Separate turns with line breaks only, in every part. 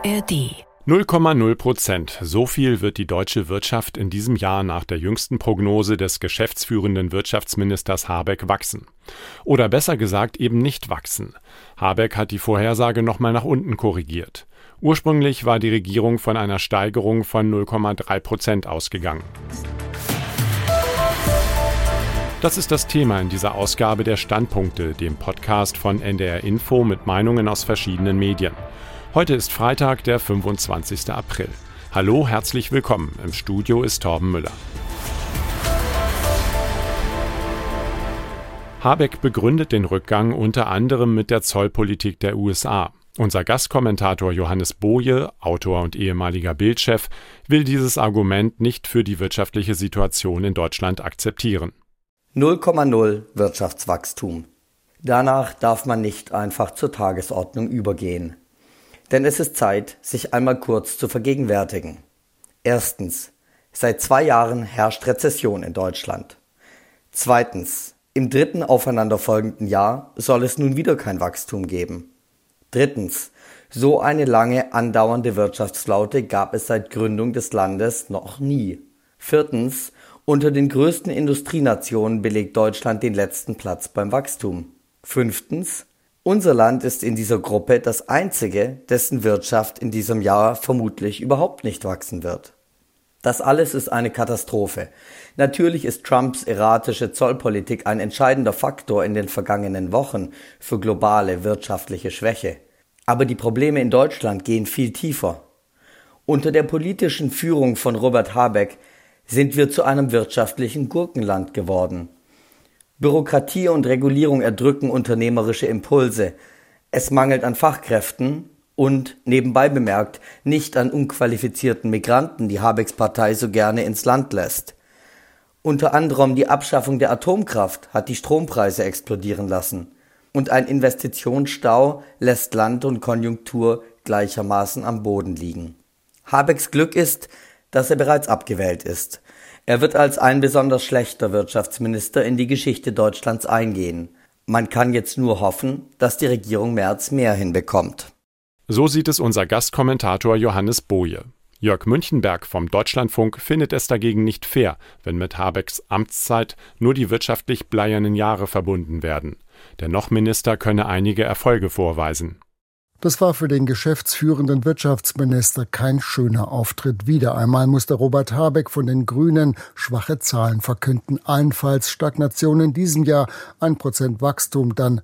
ARD
0,0%. So viel wird die deutsche Wirtschaft in diesem Jahr nach der jüngsten Prognose des geschäftsführenden Wirtschaftsministers Habeck wachsen. Oder besser gesagt eben nicht wachsen. Habeck hat die Vorhersage nochmal nach unten korrigiert. Ursprünglich war die Regierung von einer Steigerung von 0,3% ausgegangen. Das ist das Thema in dieser Ausgabe der Standpunkte, dem Podcast von NDR Info mit Meinungen aus verschiedenen Medien. Heute ist Freitag, der 25. April. Hallo, herzlich willkommen. Im Studio ist Torben Müller. Habeck begründet den Rückgang unter anderem mit der Zollpolitik der USA. Unser Gastkommentator Johannes Boje, Autor und ehemaliger Bild-Chef, will dieses Argument nicht für die wirtschaftliche Situation in Deutschland akzeptieren.
0,0 Wirtschaftswachstum. Danach darf man nicht einfach zur Tagesordnung übergehen. Denn es ist Zeit, sich einmal kurz zu vergegenwärtigen. Erstens, seit 2 Jahren herrscht Rezession in Deutschland. Zweitens, im dritten aufeinanderfolgenden Jahr soll es nun wieder kein Wachstum geben. Drittens, so eine lange andauernde Wirtschaftsflaute gab es seit Gründung des Landes noch nie. Viertens, unter den größten Industrienationen belegt Deutschland den letzten Platz beim Wachstum. Fünftens, unser Land ist in dieser Gruppe das einzige, dessen Wirtschaft in diesem Jahr vermutlich überhaupt nicht wachsen wird. Das alles ist eine Katastrophe. Natürlich ist Trumps erratische Zollpolitik ein entscheidender Faktor in den vergangenen Wochen für globale wirtschaftliche Schwäche. Aber die Probleme in Deutschland gehen viel tiefer. Unter der politischen Führung von Robert Habeck sind wir zu einem wirtschaftlichen Gurkenland geworden. Bürokratie und Regulierung erdrücken unternehmerische Impulse. Es mangelt an Fachkräften und, nebenbei bemerkt, nicht an unqualifizierten Migranten, die Habecks Partei so gerne ins Land lässt. Unter anderem die Abschaffung der Atomkraft hat die Strompreise explodieren lassen. Und ein Investitionsstau lässt Land und Konjunktur gleichermaßen am Boden liegen. Habecks Glück ist, dass er bereits abgewählt ist. Er wird als ein besonders schlechter Wirtschaftsminister in die Geschichte Deutschlands eingehen. Man kann jetzt nur hoffen, dass die Regierung Merz mehr hinbekommt.
So sieht es unser Gastkommentator Johannes Boje. Jörg Münchenberg vom Deutschlandfunk findet es dagegen nicht fair, wenn mit Habecks Amtszeit nur die wirtschaftlich bleiernen Jahre verbunden werden. Der Noch-Minister könne einige Erfolge vorweisen.
Das war für den geschäftsführenden Wirtschaftsminister kein schöner Auftritt. Wieder einmal musste Robert Habeck von den Grünen schwache Zahlen verkünden. Allenfalls Stagnation in diesem Jahr, 1% Wachstum dann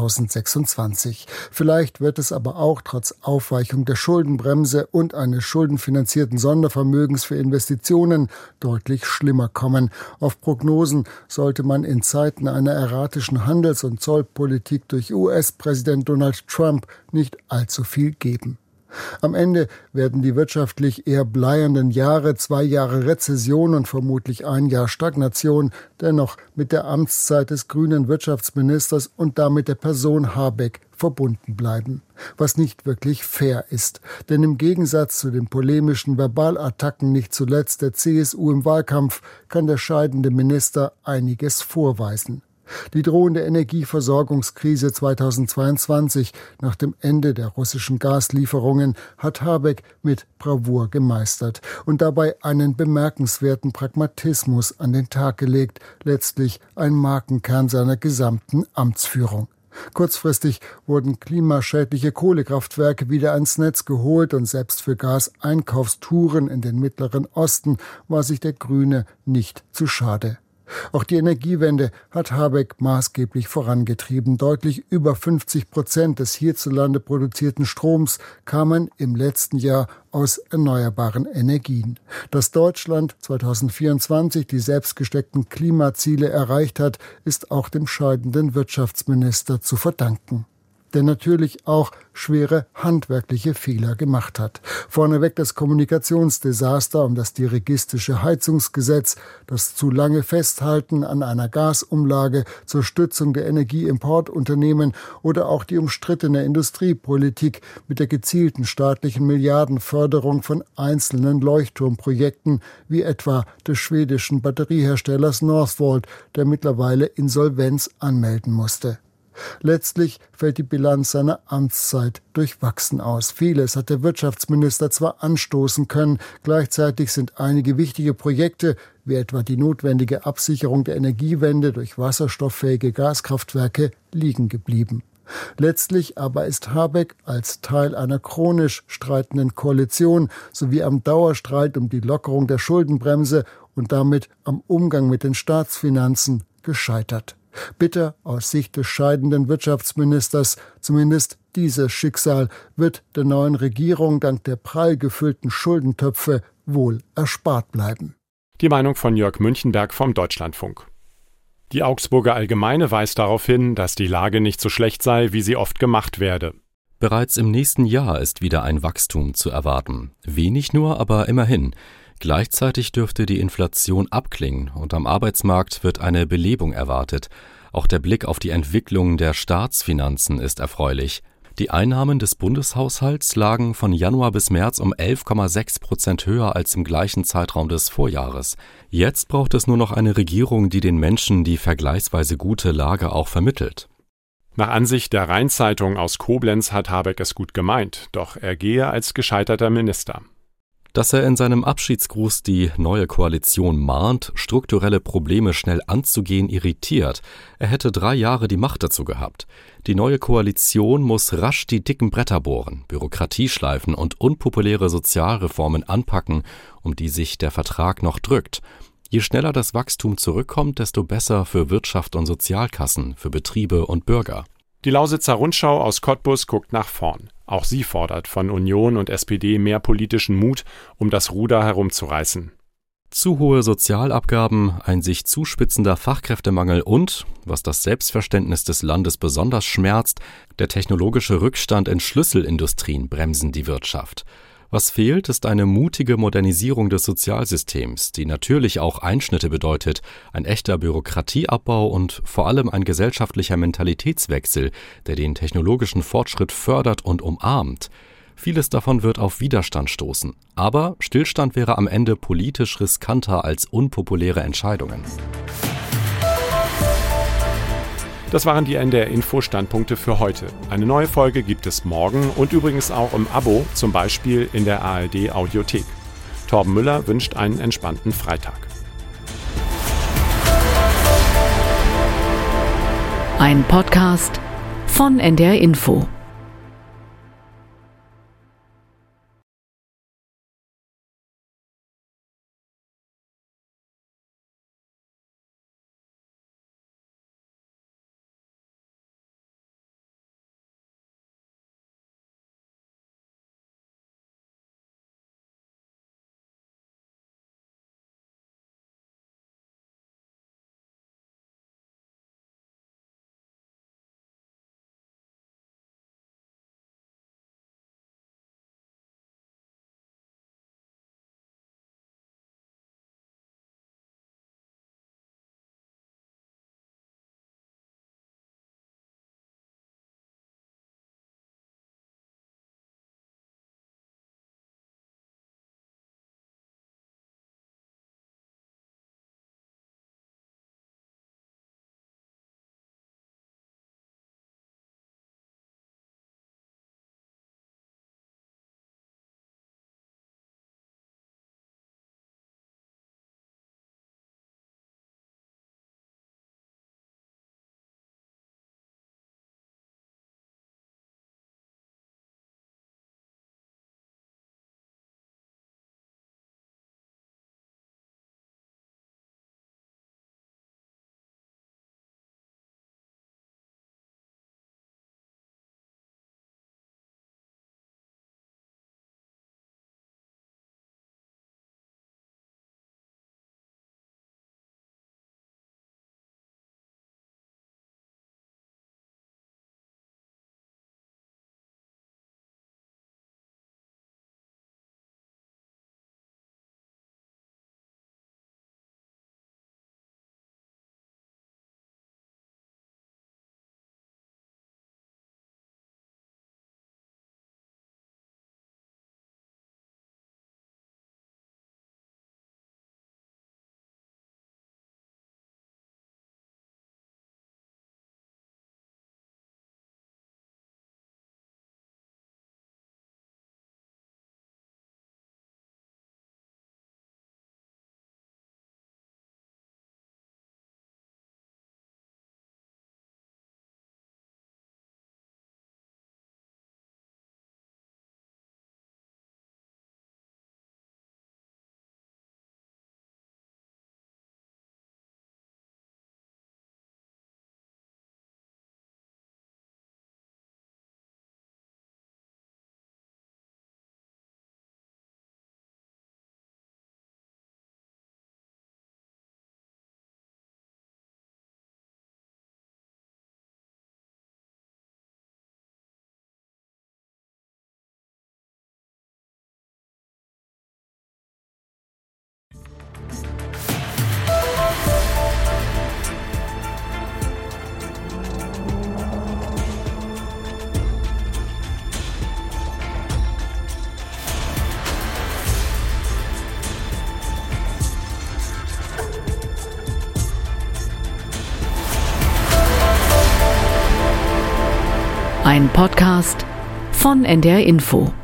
2026. Vielleicht wird es aber auch trotz Aufweichung der Schuldenbremse und eines schuldenfinanzierten Sondervermögens für Investitionen deutlich schlimmer kommen. Auf Prognosen sollte man in Zeiten einer erratischen Handels- und Zollpolitik durch US-Präsident Donald Trump nicht allzu viel geben. Am Ende werden die wirtschaftlich eher bleiernden Jahre, 2 Jahre Rezession und vermutlich 1 Jahr Stagnation, dennoch mit der Amtszeit des grünen Wirtschaftsministers und damit der Person Habeck verbunden bleiben. Was nicht wirklich fair ist. Denn im Gegensatz zu den polemischen Verbalattacken nicht zuletzt der CSU im Wahlkampf kann der scheidende Minister einiges vorweisen. Die drohende Energieversorgungskrise 2022 nach dem Ende der russischen Gaslieferungen hat Habeck mit Bravour gemeistert und dabei einen bemerkenswerten Pragmatismus an den Tag gelegt, letztlich ein Markenkern seiner gesamten Amtsführung. Kurzfristig wurden klimaschädliche Kohlekraftwerke wieder ans Netz geholt und selbst für Gaseinkaufstouren in den Mittleren Osten war sich der Grüne nicht zu schade. Auch die Energiewende hat Habeck maßgeblich vorangetrieben. Deutlich über 50% des hierzulande produzierten Stroms kamen im letzten Jahr aus erneuerbaren Energien. Dass Deutschland 2024 die selbstgesteckten Klimaziele erreicht hat, ist auch dem scheidenden Wirtschaftsminister zu verdanken. Der natürlich auch schwere handwerkliche Fehler gemacht hat. Vorneweg das Kommunikationsdesaster um das dirigistische Heizungsgesetz, das zu lange Festhalten an einer Gasumlage zur Stützung der Energieimportunternehmen oder auch die umstrittene Industriepolitik mit der gezielten staatlichen Milliardenförderung von einzelnen Leuchtturmprojekten, wie etwa des schwedischen Batterieherstellers Northvolt, der mittlerweile Insolvenz anmelden musste. Letztlich fällt die Bilanz seiner Amtszeit durchwachsen aus. Vieles hat der Wirtschaftsminister zwar anstoßen können, gleichzeitig sind einige wichtige Projekte, wie etwa die notwendige Absicherung der Energiewende durch wasserstofffähige Gaskraftwerke, liegen geblieben. Letztlich aber ist Habeck als Teil einer chronisch streitenden Koalition sowie am Dauerstreit um die Lockerung der Schuldenbremse und damit am Umgang mit den Staatsfinanzen gescheitert. Bitter aus Sicht des scheidenden Wirtschaftsministers, zumindest dieses Schicksal wird der neuen Regierung dank der prall gefüllten Schuldentöpfe wohl erspart bleiben.
Die Meinung von Jörg Münchenberg vom Deutschlandfunk. Die Augsburger Allgemeine weist darauf hin, dass die Lage nicht so schlecht sei, wie sie oft gemacht werde.
Bereits im nächsten Jahr ist wieder ein Wachstum zu erwarten. Wenig nur, aber immerhin. Gleichzeitig dürfte die Inflation abklingen und am Arbeitsmarkt wird eine Belebung erwartet. Auch der Blick auf die Entwicklung der Staatsfinanzen ist erfreulich. Die Einnahmen des Bundeshaushalts lagen von Januar bis März um 11,6% höher als im gleichen Zeitraum des Vorjahres. Jetzt braucht es nur noch eine Regierung, die den Menschen die vergleichsweise gute Lage auch vermittelt.
Nach Ansicht der Rhein-Zeitung aus Koblenz hat Habeck es gut gemeint, doch er gehe als gescheiterter Minister.
Dass er in seinem Abschiedsgruß die neue Koalition mahnt, strukturelle Probleme schnell anzugehen, irritiert. Er hätte 3 Jahre die Macht dazu gehabt. Die neue Koalition muss rasch die dicken Bretter bohren, Bürokratie schleifen und unpopuläre Sozialreformen anpacken, um die sich der Vertrag noch drückt. Je schneller das Wachstum zurückkommt, desto besser für Wirtschaft und Sozialkassen, für Betriebe und Bürger.
Die Lausitzer Rundschau aus Cottbus guckt nach vorn. Auch sie fordert von Union und SPD mehr politischen Mut, um das Ruder herumzureißen.
Zu hohe Sozialabgaben, ein sich zuspitzender Fachkräftemangel und, was das Selbstverständnis des Landes besonders schmerzt, der technologische Rückstand in Schlüsselindustrien bremsen die Wirtschaft. Was fehlt, ist eine mutige Modernisierung des Sozialsystems, die natürlich auch Einschnitte bedeutet, ein echter Bürokratieabbau und vor allem ein gesellschaftlicher Mentalitätswechsel, der den technologischen Fortschritt fördert und umarmt. Vieles davon wird auf Widerstand stoßen. Aber Stillstand wäre am Ende politisch riskanter als unpopuläre Entscheidungen.
Das waren die NDR-Info-Standpunkte für heute. Eine neue Folge gibt es morgen und übrigens auch im Abo, zum Beispiel in der ARD-Audiothek. Torben Müller wünscht einen entspannten Freitag.
Ein Podcast von NDR Info. Ein Podcast von NDR Info.